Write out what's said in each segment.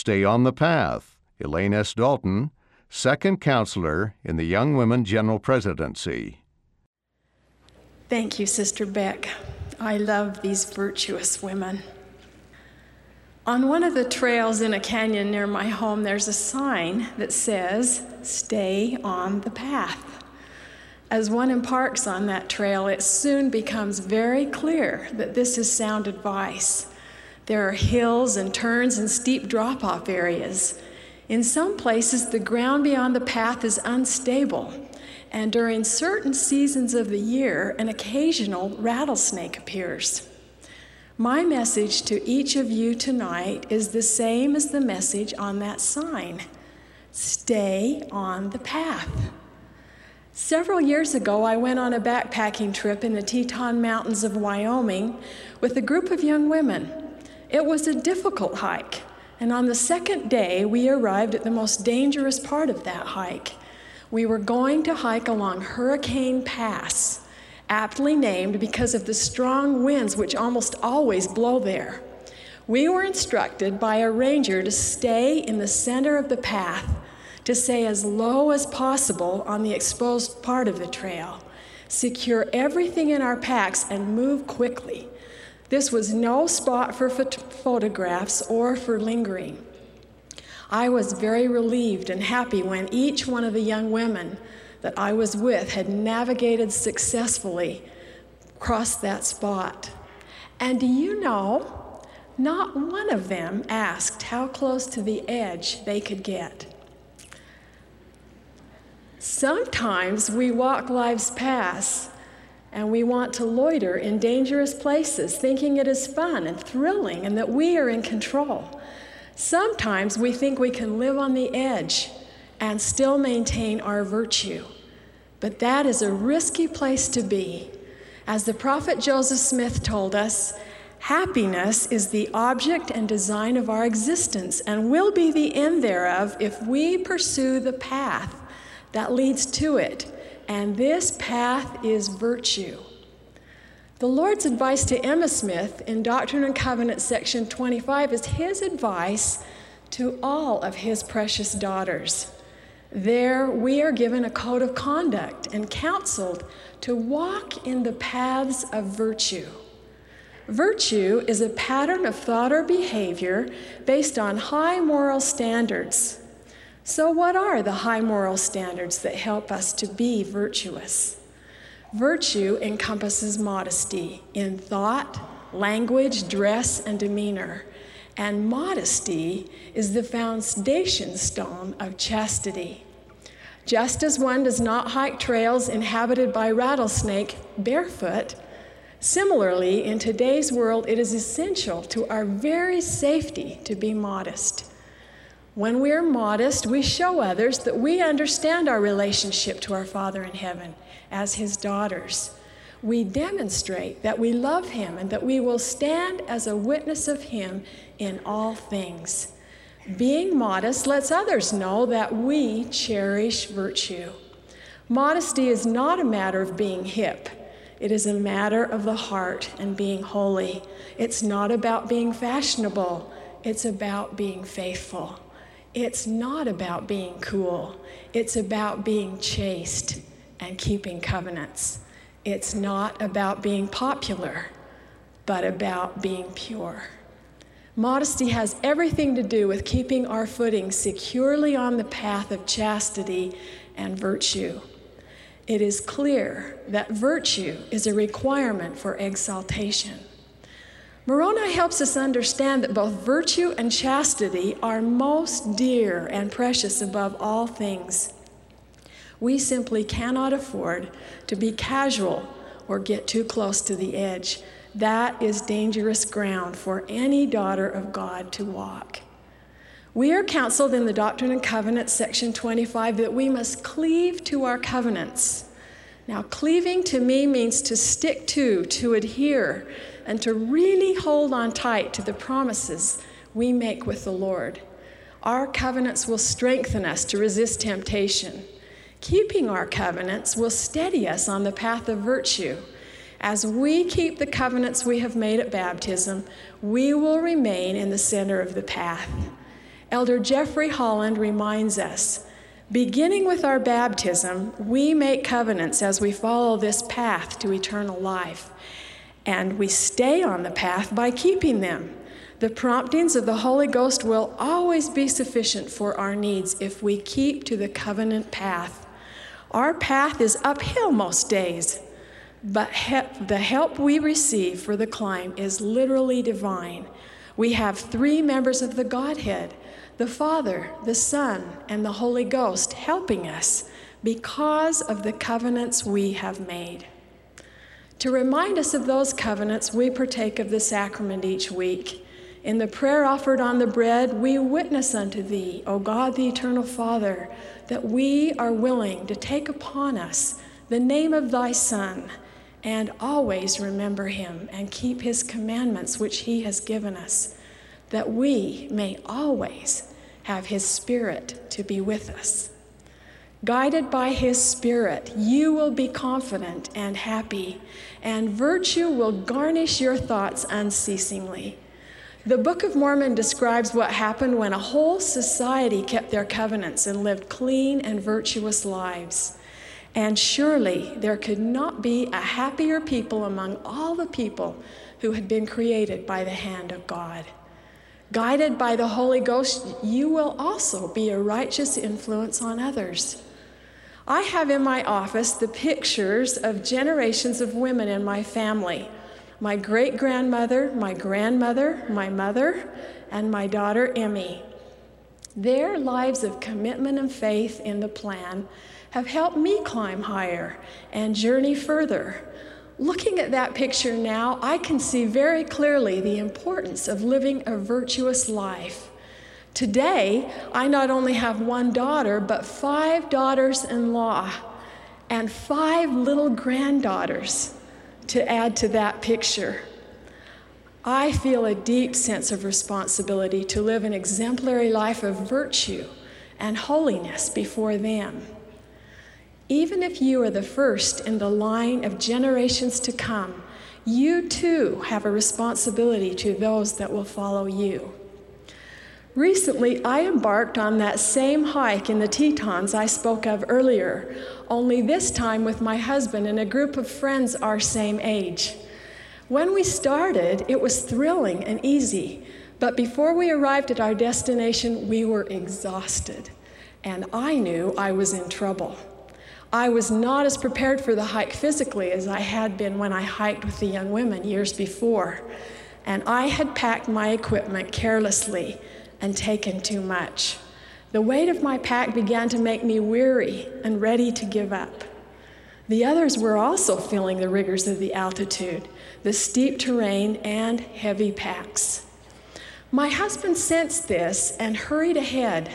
Stay on the Path, Elaine S. Dalton, second counselor in the Young Women General Presidency. Thank you, Sister Beck. I love these virtuous women. On one of the trails in a canyon near my home, there's a sign that says, "Stay on the path." As one embarks on that trail, it soon becomes very clear that this is sound advice. There are hills and turns and steep drop-off areas. In some places, the ground beyond the path is unstable, and during certain seasons of the year, an occasional rattlesnake appears. My message to each of you tonight is the same as the message on that sign. Stay on the path. Several years ago, I went on a backpacking trip in the Teton Mountains of Wyoming with a group of young women. It was a difficult hike, and on the second day, we arrived at the most dangerous part of that hike. We were going to hike along Hurricane Pass, aptly named because of the strong winds which almost always blow there. We were instructed by a ranger to stay in the center of the path, to stay as low as possible on the exposed part of the trail, secure everything in our packs, and move quickly. This was no spot for photographs or for lingering. I was very relieved and happy when each one of the young women that I was with had navigated successfully across that spot. And do you know, not one of them asked how close to the edge they could get. Sometimes we walk life's paths and we want to loiter in dangerous places, thinking it is fun and thrilling and that we are in control. Sometimes we think we can live on the edge and still maintain our virtue. But that is a risky place to be. As the prophet Joseph Smith told us, happiness is the object and design of our existence and will be the end thereof if we pursue the path that leads to it. And this path is virtue. The Lord's advice to Emma Smith in Doctrine and Covenants, section 25, is his advice to all of his precious daughters. There, we are given a code of conduct and counseled to walk in the paths of virtue. Virtue is a pattern of thought or behavior based on high moral standards. So what are the high moral standards that help us to be virtuous? Virtue encompasses modesty in thought, language, dress, and demeanor. And modesty is the foundation stone of chastity. Just as one does not hike trails inhabited by rattlesnake barefoot, similarly, in today's world, it is essential to our very safety to be modest. When we are modest, we show others that we understand our relationship to our Father in heaven as his daughters. We demonstrate that we love him and that we will stand as a witness of him in all things. Being modest lets others know that we cherish virtue. Modesty is not a matter of being hip. It is a matter of the heart and being holy. It's not about being fashionable. It's about being faithful. It's not about being cool. It's about being chaste and keeping covenants. It's not about being popular, but about being pure. Modesty has everything to do with keeping our footing securely on the path of chastity and virtue. It is clear that virtue is a requirement for exaltation. Moroni helps us understand that both virtue and chastity are most dear and precious above all things. We simply cannot afford to be casual or get too close to the edge. That is dangerous ground for any daughter of God to walk. We are counseled in the Doctrine and Covenants, section 25, that we must cleave to our covenants. Now, cleaving to me means to stick to adhere, and to really hold on tight to the promises we make with the Lord. Our covenants will strengthen us to resist temptation. Keeping our covenants will steady us on the path of virtue. As we keep the covenants we have made at baptism, we will remain in the center of the path. Elder Jeffrey Holland reminds us, beginning with our baptism, we make covenants as we follow this path to eternal life, and we stay on the path by keeping them. The promptings of the Holy Ghost will always be sufficient for our needs if we keep to the covenant path. Our path is uphill most days, but the help we receive for the climb is literally divine. We have 3 members of the Godhead, the Father, the Son, and the Holy Ghost helping us because of the covenants we have made. To remind us of those covenants, we partake of the sacrament each week. In the prayer offered on the bread, we witness unto thee, O God, the eternal Father, that we are willing to take upon us the name of thy Son and always remember him and keep his commandments which he has given us, that we may always have his Spirit to be with us. Guided by his Spirit, you will be confident and happy, and virtue will garnish your thoughts unceasingly. The Book of Mormon describes what happened when a whole society kept their covenants and lived clean and virtuous lives. And surely there could not be a happier people among all the people who had been created by the hand of God. Guided by the Holy Ghost, you will also be a righteous influence on others. I have in my office the pictures of generations of women in my family. My great-grandmother, my grandmother, my mother, and my daughter, Emmy. Their lives of commitment and faith in the plan have helped me climb higher and journey further. Looking at that picture now, I can see very clearly the importance of living a virtuous life. Today, I not only have 1 daughter, but 5 daughters-in-law and 5 little granddaughters to add to that picture. I feel a deep sense of responsibility to live an exemplary life of virtue and holiness before them. Even if you are the first in the line of generations to come, you too have a responsibility to those that will follow you. Recently, I embarked on that same hike in the Tetons I spoke of earlier, only this time with my husband and a group of friends our same age. When we started, it was thrilling and easy, but before we arrived at our destination, we were exhausted, and I knew I was in trouble. I was not as prepared for the hike physically as I had been when I hiked with the young women years before, and I had packed my equipment carelessly and taken too much. The weight of my pack began to make me weary and ready to give up. The others were also feeling the rigors of the altitude, the steep terrain, and heavy packs. My husband sensed this and hurried ahead.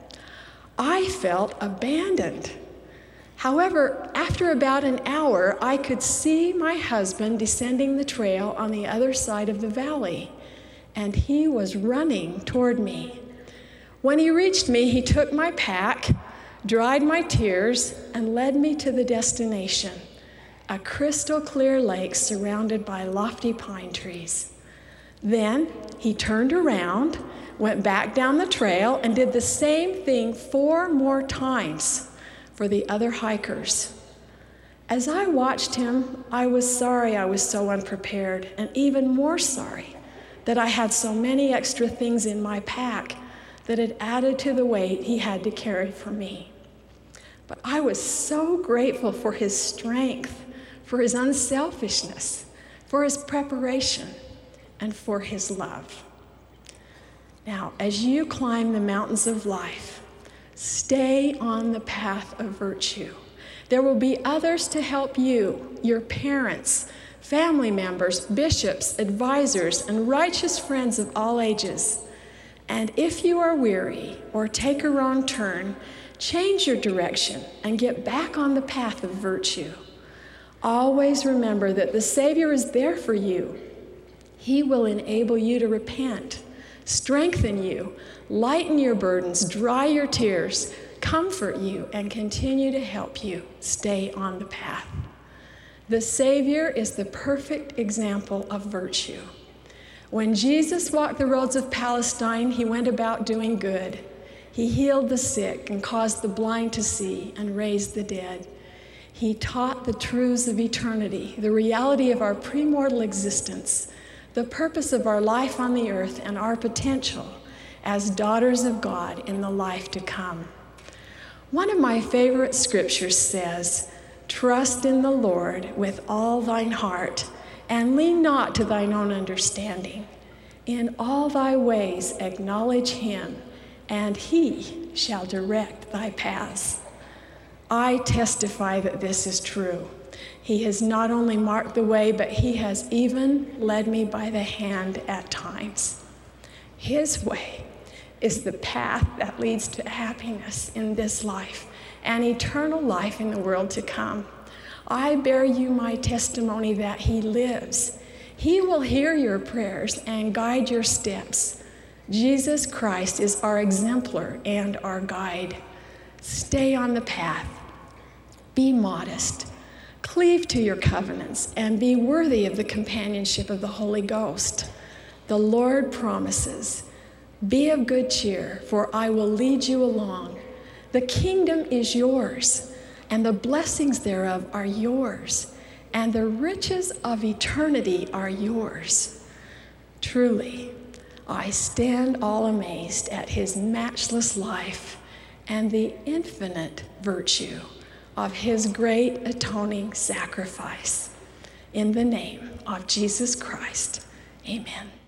I felt abandoned. However, after about an hour, I could see my husband descending the trail on the other side of the valley, and he was running toward me. When he reached me, he took my pack, dried my tears, and led me to the destination, a crystal clear lake surrounded by lofty pine trees. Then he turned around, went back down the trail, and did the same thing 4 more times for the other hikers. As I watched him, I was sorry I was so unprepared, and even more sorry that I had so many extra things in my pack that had added to the weight he had to carry for me. But I was so grateful for his strength, for his unselfishness, for his preparation, and for his love. Now, as you climb the mountains of life, stay on the path of virtue. There will be others to help you, your parents, family members, bishops, advisors, and righteous friends of all ages. And if you are weary or take a wrong turn, change your direction and get back on the path of virtue. Always remember that the Savior is there for you. He will enable you to repent, strengthen you, lighten your burdens, dry your tears, comfort you, and continue to help you stay on the path. The Savior is the perfect example of virtue. When Jesus walked the roads of Palestine, he went about doing good. He healed the sick and caused the blind to see and raised the dead. He taught the truths of eternity, the reality of our premortal existence, the purpose of our life on the earth, and our potential as daughters of God in the life to come. One of my favorite scriptures says, "Trust in the Lord with all thine heart, and lean not to thine own understanding. In all thy ways acknowledge him, and he shall direct thy paths." I testify that this is true. He has not only marked the way, but he has even led me by the hand at times. His way is the path that leads to happiness in this life and eternal life in the world to come. I bear you my testimony that he lives. He will hear your prayers and guide your steps. Jesus Christ is our exemplar and our guide. Stay on the path. Be modest. Cleave to your covenants and be worthy of the companionship of the Holy Ghost. The Lord promises, "Be of good cheer, for I will lead you along. The kingdom is yours, and the blessings thereof are yours, and the riches of eternity are yours." Truly, I stand all amazed at his matchless life and the infinite virtue of his great atoning sacrifice. In the name of Jesus Christ, amen.